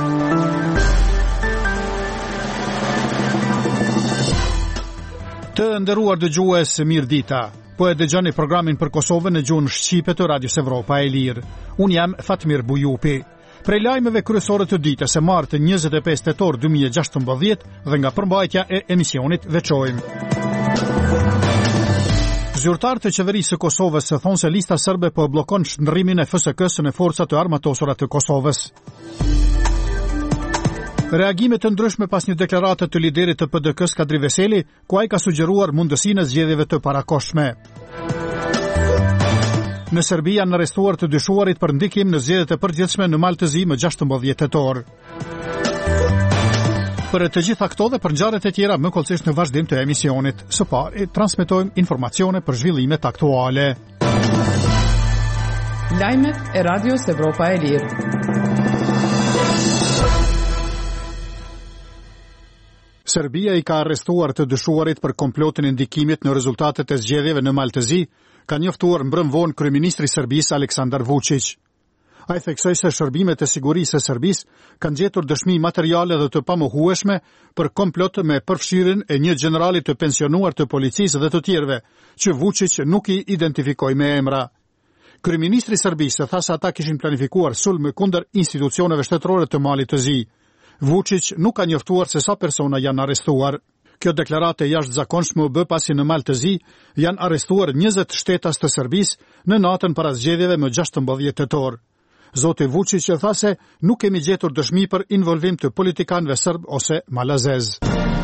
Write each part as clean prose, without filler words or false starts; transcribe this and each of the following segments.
Të nderuar dëgjues, mirë dita. Po e dëgjoni programin për Kosovën në gjuhën shqipe të Radios Evropa e Lirë. Unë jam Fatmir Bujupi. Prej lajmeve kryesore të ditës së martë 25 tetor 2016 dhe nga përmbajtja e emisionit veçojmë. Zyrtarët e qeverisë së Kosovës thonë se lista serbe po bllokon shndërrimin e FSK-s në forcat e armatosura të Kosovës. Reagime të ndryshme pas një deklarate të liderit të PDK-s Kadri Veseli, ku ai ka sugjeruar mundësinë e zgjedhjeve të parakohshme. Në Serbi janë arrestuar të dyshuarit për ndikim në zgjedhjet e përgjithshme në Maltëzi më 16 tetor. Për të gjitha këto dhe për ngjarjet e tjera më kollësisht në vazhdim të emisionit. Së pari transmetojmë informacione për zhvillimet aktuale. Lajmet e Radios Evropa e Lirë. Serbia i ka arrestuar të dyshuarit për komplotin e ndikimit në rezultatet e zgjedhjeve në Maltëzi, ka njoftuar mbrëm vonë kryeministri i Serbisë Aleksandar Vučić. Ai theksoi se shërbimet e sigurisë së Serbisë kanë gjetur dëshmi materiale dhe të pamohueshme për komplot me përfshirjen e një generali të pensionuar të policisë dhe të tjerëve, që Vučić nuk i identifikoi me emra. Kryeministri i Serbisë tha se ata kishin planifikuar sulm kundër institucioneve shtetërore të Malit të Zi. Vučić nuk ka njoftuar se sa persona janë arrestuar. Kjo deklarate jashtëzakonshme u bë pasi në Maltëzi janë arrestuar 20 shtetas të Serbisë në natën para zgjedhjeve më 16 tetor. Zoti Vučić tha se nuk kemi gjetur dëshmi për involvim të politikanëve serb ose malazez.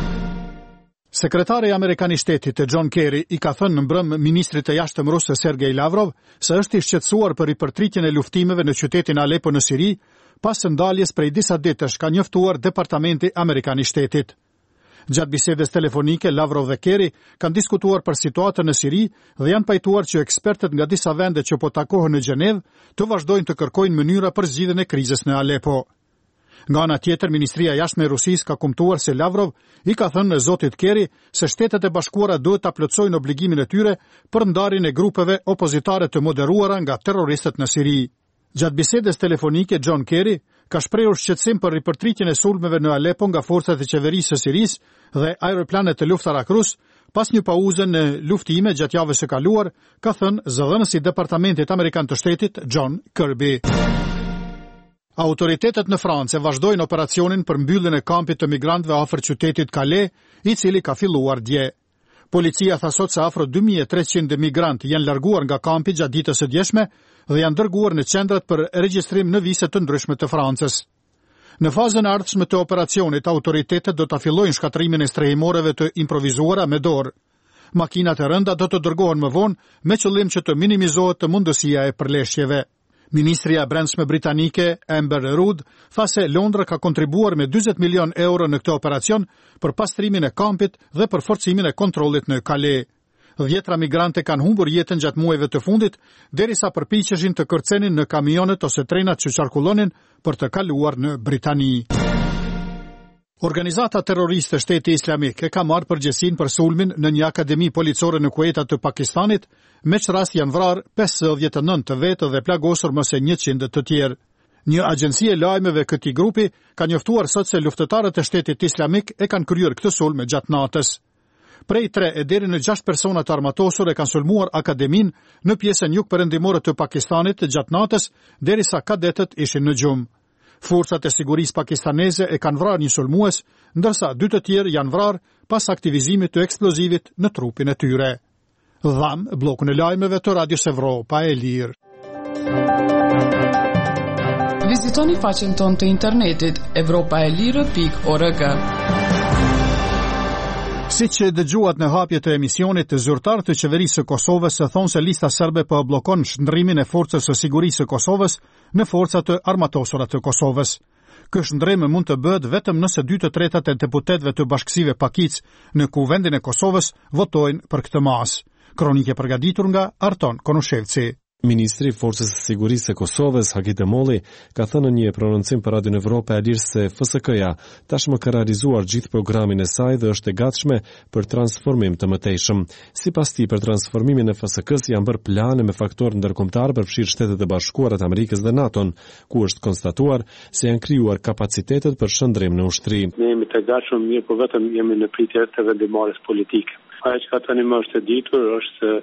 Sekretari amerikan i shtetit John Kerry i ka thënë në mbrëm ministrit të jashtëm rus Sergej Lavrov se është i shqetësuar për ripërtritjen e luftimeve në qytetin Alepo në Siri, pas ndaljes prej disa ditësh, ka njoftuar Departamenti Amerikan i Shtetit. Gjatë bisedës telefonike, Lavrov dhe Kerry kanë diskutuar për situatën në Siri dhe janë pajtuar që ekspertët nga disa vende që po takohen në Gjenevë të vazhdojnë të kërkojnë mënyra për zgjidhjen e krizës në Alepo. Nga ana tjetër, Ministria e Jashtme e Rusisë ka kumtuar se Lavrov i ka thënë zotit Kerry se Shtetet e Bashkuara duhet ta plotësojnë obligimin e tyre për ndarjen e grupeve opozitare të moderuara nga terroristët në Siri. Gjatë bisedës telefonike, John Kerry ka shprehur shqetësim për ripërtritjen e sulmeve në Alepo nga forcat e qeverisë së Sirisë dhe aeroplanet të luftara Rus, pas një pauze në luftime gjatë javës së kaluar, ka thënë zëdhënësi i Departamentit Amerikan të Shtetit John Kirby. Autoritetet në Francë vazhdojnë operacionin për mbylljen e kampit të migrantëve afër qytetit Calais, i cili ka filluar dje. Policia tha sot se afro 2300 migrantë janë larguar nga kampi gjatë ditës së djeshme dhe janë dërguar në qendrat për regjistrim në vise të ndryshme të Francës. Në fazën e ardhshme të operacionit, autoritetet do ta fillojnë shkatrimin e strehimoreve të improvisuara me dorë. Makinat e rënda do të dërgohen më vonë me qëllim që të minimizohet të mundësia e përleshjeve. Ministria e Brendshme britanike Amber Rudd tha se Londra ka kontribuar me 40 milion euro në këtë operacion për pastrimin e kampit dhe për forcimin e kontrollit në Calais. 10 migrante kanë humbur jetën gjatë muajve të fundit, derisa përpiqeshin të kërcenin në kamionet ose trenat që qarkullonin për të kaluar në Britani. Organizata terroriste Shteti Islamik e ka marrë përgjegjësinë për sulmin në një akademi policore në Kuwait të Pakistanit, me që rast janë vrarë 59 të vetë dhe plagosur më se 100 të tjerë. Një agjenci e lajmeve këtij grupi ka njoftuar sot se luftëtarët e Shtetit Islamik e kanë kryer këtë sulm gjatë natës. Prej 3 e deri në 6 persona të armatosur e kanë sulmuar akademin në pjesën jugperëndimore të Pakistanit gjatë natës, derisa kadetët ishin në gjumë. Forcat e sigurisë pakistaneze e kanë vrarë një sulmues, ndërsa 2 të tjerë janë vrarë pas aktivizimit të eksplozivit në trupin e tyre. Dham, bllokun e lajmeve të Radios Evropa e Lirë. Vizitoni faqen tonë të internetit evropaelire.org. Siç dëgjuat në hapje të emisionit, zyrtarët e qeverisë së Kosovës thonë se lista serbe po bllokon shndërrimin e forcës së sigurisë së Kosovës në forcat të armatosura të Kosovës. Ky shndërrim mund të bëhet vetëm nëse 2/3 e deputetëve të bashkësive Pakic në Kuvendin e Kosovës votojnë për këtë mas. Kronike përgatitur nga Arton Konushevci. Ministri i Forcës së Sigurisë së Kosovës, Haki Demolli, ka thënë në një prononcim për Radion Evropa e Lirë se FSK-ja tashmë ka realizuar gjithë programin e saj dhe është e gatshme për transformim të mëtejshëm. Sipas tij, për transformimin e FSK-s janë bërë plane me faktorë ndërkombëtar përfshirë Shtetet e Bashkuara të Amerikës dhe NATO-n, ku është konstatuar se janë krijuar kapacitetet për shëndrim në ushtri. Ne jemi të gatshëm, mirë, por vetëm jemi në pritje të vendimarrjes politike. Ajo që tani më është e ditur është se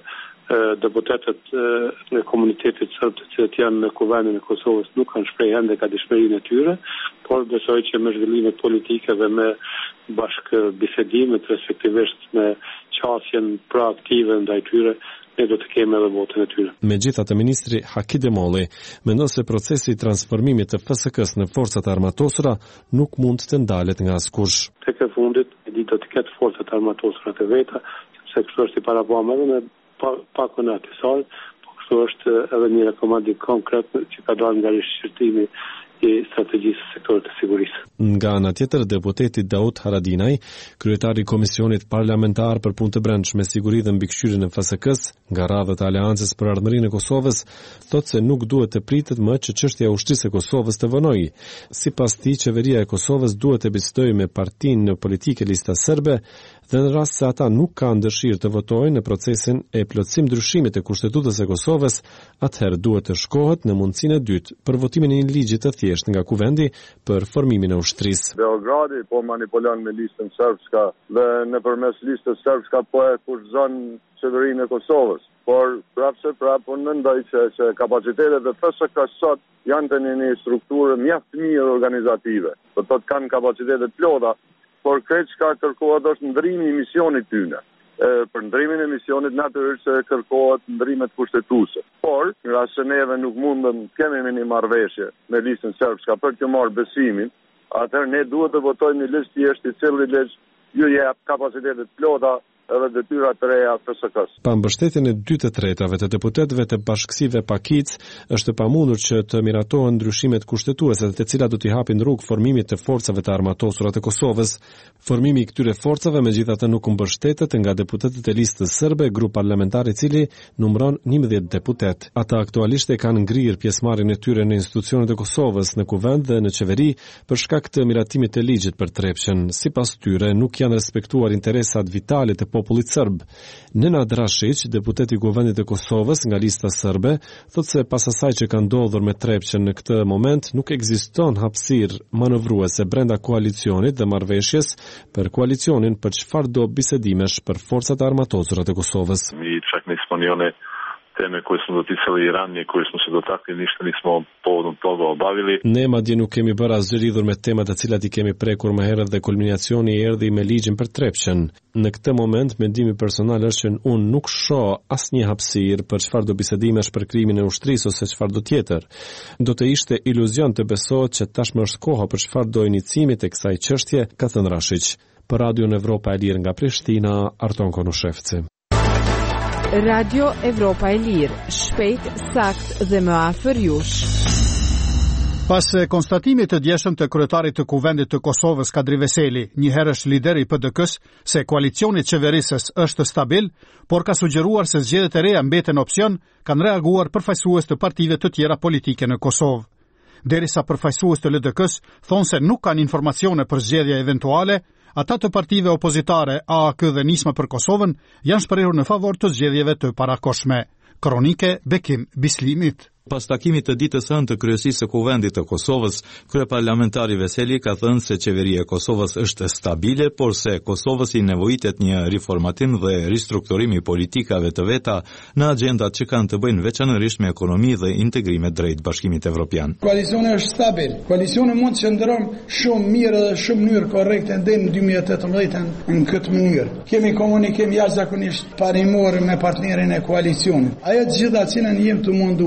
deputetët në komunitetit sërb të cilët janë në kuvendin e Kosovës nuk kanë shprehur ende gatishmërinë e tyre, por besoj që me zhvillimet politike dhe me bashkëbisedimet, respektivisht me qasjen proaktive ndaj tyre, ne do të kemi edhe votën e tyre. Megjithatë, ministri Haki Demolli mendon se procesi i transformimit të FSK-s në forcat armatosura nuk mund të ndalet nga askush. Tek e fundit, do të ketë forcat armatosura të veta, sepse kështu është i parabuar edhe me pakun atisal, po kështu është edhe një rekomandim konkret që ka dalë nga rishqyrtimi i strategjisë së sektorit të sigurisë. Nga ana tjetër, deputeti Daud Haradinaj, kryetari i Komisionit Parlamentar për Punë të Brendshme, Siguri dhe Mbikëqyrjen e FSK-s, nga radhët e Aleancës për Ardhmërinë e Kosovës, thotë se nuk duhet të pritet më që çështja e ushtrisë së Kosovës të vënojë. Sipas tij, qeveria e Kosovës duhet të bisedojë me partinë politike Lista Serbe dhe në rast se ata nuk kanë dëshirë të votojnë në procesin e plotësim ndryshimit të Kushtetutës së Kosovës, atëherë duhet të shkohet në mundësinë e dytë për votimin e një ligji të thjeshtë nga kuvendi për formimin e ushtrisë. Beogradi po manipulon me listën serbska dhe nëpërmes listës serbska po e kurrëzon qeverinë e Kosovës. Por prapë unë mendoj që kapacitetet e FSK sot janë të një strukturë mjaft mirë organizative. Do të kanë kapacitete të plota, por këtë që ka kërkohet është ndrimi i misionit tyne. Për ndrimin e misionit natyrisht se kërkohet ndrimet kushtetuese. Por, nga se neve nuk mundëm kemi një marrëveshje me listën serbska për të marrë besimin, atëherë ne duhet të votojmë një listë thjeshtë i cili ligj ju jep kapacitetet plota edhe detyrat të reja FSK-s. Pa mbështetjen e 2 të tretave të deputetëve të bashkësive Pakic, është pamundur që të miratohen ndryshimet kushtetuese, të cilat do t'i hapin rrugë formimit të forcave të armatosura të Kosovës. Formimi i këtyre forcave megjithatë nuk mbështetet nga deputetët e listës serbe, grup parlamentar i cili numëron 11 deputet. Ata aktualisht e kanë ngrirë pjesëmarrjen e tyre në institucionet e Kosovës, në kuvend dhe në qeveri për shkak të miratimit të ligjit për Trepçën. Sipas tyre, nuk janë respektuar interesat vitale të popullit serb. Nenad Rashić, deputeti i kuvendit të Kosovës nga lista serbe, thotë se pas asaj që ka ndodhur me Trepçën në këtë moment, nuk ekziston hapësirë manovruese brenda koalicionit dhe marrëveshjes për koalicionin për çfarëdo bisedimesh për forcat armatosura të Kosovës. Mi čak nismo ni one teme koje smo doticali ranije, koje smo se dotakli, ništa nismo povodom toga obavili. Ne madje nuk kemi bërë asgjë lidhur me temat të cilat i kemi prekur më herët dhe kulminacioni erdhi me ligjin për Trepçën. Në këtë moment mendimi personal është që unë nuk shoh asnjë hapësirë për çfarëdo bisedimesh për krimin e ushtrisë ose çfarëdo tjetër. Do të ishte iluzion të besohet që tashmë është koha për çfarëdo inicimi të kësaj çështje, ka thënë Rashić. Për Radion Evropa e Lirë nga Prishtina, Arton Konushevci. Radio Evropa e Lirë, shpejt, sakt dhe më afër jush. Pas konstatimit të djeshëm të kryetarit të kuvendit të Kosovës Kadri Veseli, një herësh lider i PDK-s, se koalicioni qeverisës është stabil, por ka sugjeruar se zgjedhjet e reja mbeten opsion, kanë reaguar përfaqësues të partive të tjera politike në Kosovë. Derisa përfaqësues të LDK-s thonë se nuk kanë informacione për zgjedhje eventuale, ata të partive opozitare AAK dhe Nisma për Kosovën janë shprehur në favor të zgjedhjeve të parakoshme. Kronike Bekim Bislimit. Pas takimit të ditës hënë të kryesisë së kuvendit të Kosovës, kryeparlamentari Veseli ka thënë se qeveria e Kosovës është stabile, por se Kosovës i nevojitet një riformatim dhe ristrukturim i politikave të veta në agjendat që kanë të bëjnë veçanërisht me ekonomi dhe integrimet drejt Bashkimit Evropian. Koalicioni është stabil. Koalicioni mund të qëndron shumë mirë dhe shumë mënyrë korrekte deri në 2018 në këtë mënyrë. Kemi komunikim jashtëzakonisht parimor me partnerin e koalicionit. Ajo të gjitha cilën jem të mundu është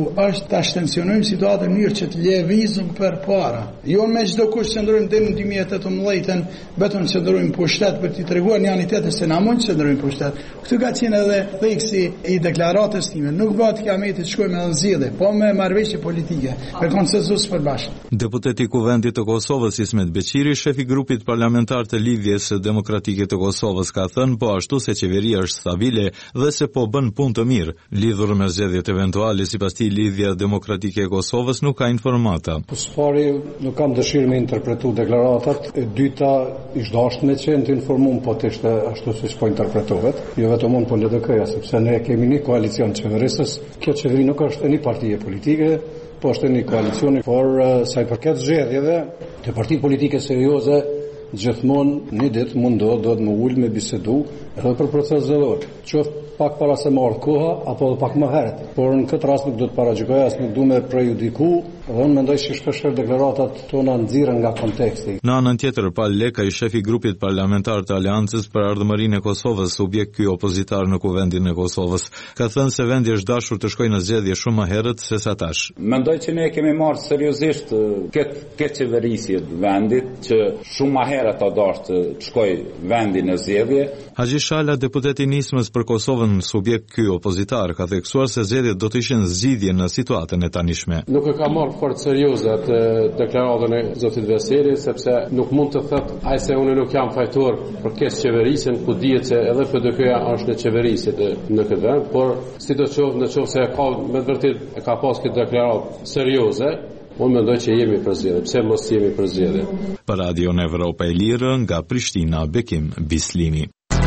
është ta shtensionojmë situatën në mënyrë që të lëvizëm përpara. Jo me çdo kusht që ndrojmë deri në 2018, vetëm që ndrojmë pushtet për t'i treguar realitetin se na mund të ndrojmë pushtet. Këtu ka qenë edhe theksi i deklaratës time. Nuk bëhet kiameti të shkojmë në zgjedhje, po me marrëveshje politike, me konsensus përbashkët. Deputeti i Kuvendit të Kosovës Ismet Beqiri, shefi grupit parlamentar të Lidhjes Demokratike të Kosovës, ka thënë po ashtu se qeveria është stabile dhe se po bën punë të mirë. Lidhur me zgjedhjet eventuale, sipas tij Lidhja Demokratike e Kosovës nuk ka informata. Së pari nuk kam dëshirë me interpretu deklaratat, e dyta ishte dashur me qenë të informuar po të ishte ashtu siç po interpretohet. Jo vetëm unë po LDK-ja, sepse ne kemi një koalicion qeverisës. Kjo qeveri nuk është një parti politike, po është një koalicioni, por sa i përket zgjedhjeve, të partitë politike serioze gjithmonë një ditë mundohet do të më ul me bisedu edhe për proces zgjedhor. Qoftë pak para se marrë koha apo edhe pak më herët. Por në këtë rast nuk do të paragjykoj, as nuk du me prejudiku, dhe unë mendoj që shpesh deklaratat tona nxirren nga konteksti. Në anën tjetër, Pal Leka, i shefi grupit parlamentar të Aleancës për Ardhmërinë e Kosovës, subjekt ky opozitar në Kuvendin e Kosovës, ka thënë se vendi është dashur të shkojë në zgjedhje shumë më herët se sa tash. Mendoj që ne kemi marrë seriozisht këtë qeverisje të vendit që shumë më herët ta dashur të shkojë vendi në zgjedhje. Haxhi Shala, deputeti i Nismës për Kosovën, subjekt ky opozitar, ka theksuar se zgjedhjet do të ishin zgjidhje në situatën e tanishme. Nuk e ka marrë fort serioze atë deklaratën e zotit Veseli, sepse nuk mund të thotë ai se unë nuk jam fajtor për këtë qeverisje, ku dihet se edhe PDK-ja është në qeverisje në këtë vend, por si do të qoftë, nëse ka me vërtet e ka pas këtë deklaratë serioze, unë mendoj që jemi për zgjedhje. Pse mos jemi për zgjedhje? Për Radio Evropa e Lirë, nga Prishtina, Bekim Bislimi.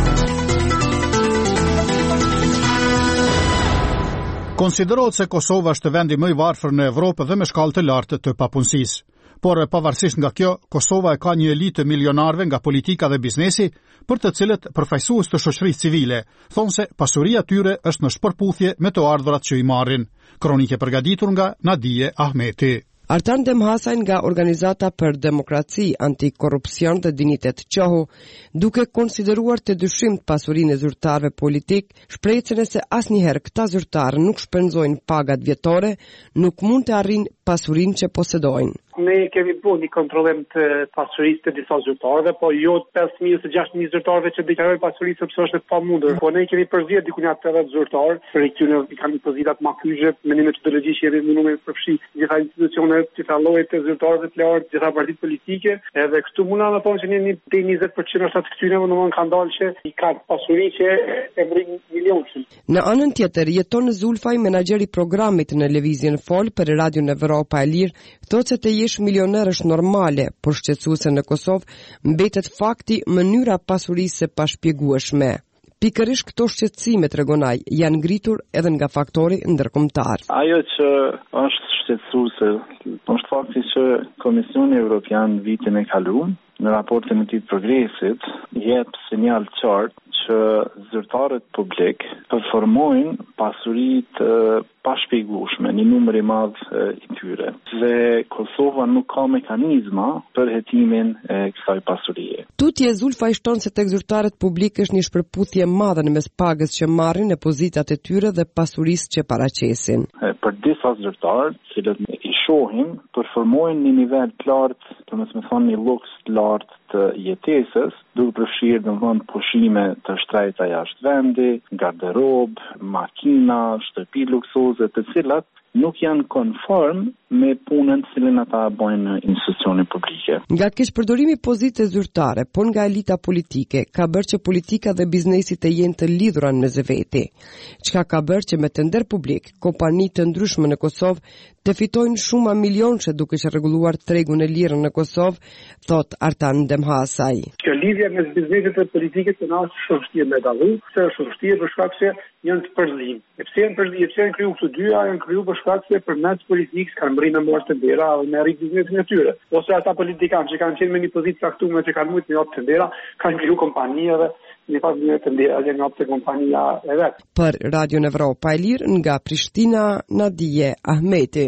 Konsiderohet se Kosova është vendi më i varfër në Evropë dhe me shkallë të lartë të papunësisë. Por pavarësisht nga kjo, Kosova e ka një elitë milionarëve nga politika dhe biznesi, për të cilët përfaqësues të shoqërisë civile thonë se pasuria e tyre është në shpërputhje me të ardhurat që i marrin. Kronike përgatitur nga Nadije Ahmeti. Artan Demhasaj nga Organizata për Demokraci, Antikorrupsion dhe Dinitet Qohu, duke konsideruar të dyshimt pasurinë e zyrtarëve politik, shprehjen se asnjëherë këta zyrtarë nuk shpenzojnë pagat vjetore, nuk mund të arrijnë pasurinë që posedojnë. Ne kemi bërë një kontrollim të pasurisë të disa zyrtarëve, po jo 5.000 ose 6.000 zyrtarëve që deklarojnë pasuri sepse është e pamundur. Po ne kemi përzgjedhur diku një 80 zyrtarë, për këtyre kanë pozitat më kyçe, me një metodologji që jemi munduar të përfshi gjitha institucionet, gjitha llojet të zyrtarëve të lartë, gjitha partitë politike, edhe këtu mundna të thonë që një 20% është atë këtyre domosdoshmë kanë dalë që i kanë pasuri që e mrin milionë. Në anën tjetër jeton Zulfaj, menaxheri i programit në Lëvizjen Fol për Radion Evropa e Lirë, thotë se të jesh milioner është normale, por shqetësuese në Kosovë mbetet fakti mënyra pasurisë së pashpjegueshme. Pikërisht këto shqetësime, tregon ai, janë ngritur edhe nga faktori ndërkombëtar. Ajo që është shqetësuese është fakti që Komisioni Evropian vitin e kaluar në raportin e tij të progresit jep sinjal qartë që zyrtarët publik performojnë pasuritë pa shpjegueshme, një numër i madh i tyre. Dhe Kosova nuk ka mekanizma për hetimin e kësaj pasurie. Tutje Zulfa i shton se tek zyrtarët publik është një shpërputhje e madhe në mes pagës që marrin në pozitat e tyre dhe pasurisë që paraqesin. Për disa zyrtarë, cilët i shohim, performojnë në nivel të lartë, domethënë një luks të lartë të jetesës, duke përfshirë domethënë pushime të shtrejta jashtë vendi, garderobë, makina, shtëpi luksoze, të cilat nuk janë konform me punën që cilën ata bëjnë në institucione publike. Nga keqpërdorimi pozite zyrtare, por nga elita politike, ka bërë që politika dhe biznesi të jenë të lidhura në veti. Çka ka bërë që me tender publik, kompani të ndryshme në Kosovë të fitojnë shumë milionëshe duke rregulluar tregun e lirë në Kosovë, thot Artan Demhasaj. Kjo lidhje mes biznesit dhe politikës të na është vështirë me dallu, se është vështirë për shkak se janë të përzim. Pse janë përzim? Pse janë kriju këto dyja? Janë kriju për shkak se përmes politikës kanë mbrinë me tendera dhe me rrit biznesin e tyre. Ose ata politikanë që kanë qenë me një pozitë caktuar që kanë mujtë me jap tendera, kanë kriju kompani dhe një pas një tendera dhe nga të kompania e vetë. Për Radion Evropa e Lirë nga Prishtina, Nadije Ahmeti.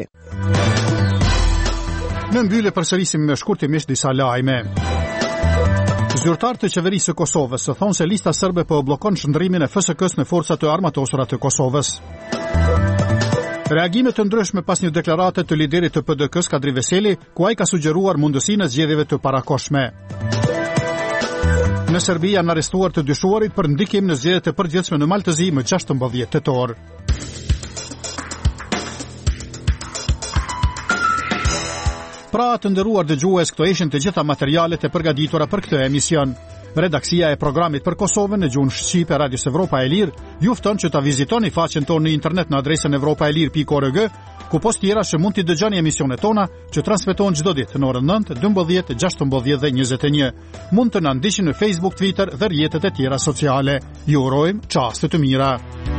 Në mbyllje përsërisim me shkurtimisht disa lajme. Zyrtarët e qeverisë së Kosovës thonë se lista serbe po bllokon shndrimin e FSK-s në forcat e armatosura të Kosovës. Reagime të ndryshme pas një deklarate të liderit të PDK-s Kadri Veseli, ku ai ka sugjeruar mundësinë e zgjedhjeve të parakohshme. Në Serbi janë arrestuar të dyshuarit për ndikim në zgjedhjet e përgjithshme në Maltëzi më 16 tetor. Pra të nderuar dëgjues, këto ishin të gjitha materialet e përgatitura për këtë emision. Redaksia e programit për Kosovën në gjuhën shqipe e Radios Evropa e Lirë ju fton që ta vizitoni faqen tonë në internet në adresën evropaelir.org, ku post tjera që mund t'i dëgjoni emisionet tona që transmetohen çdo ditë në orën 9, 12, 16 dhe 21. Mund të na ndiqni në Facebook, Twitter dhe rrjetet e tjera sociale. Ju urojmë çaste të mira.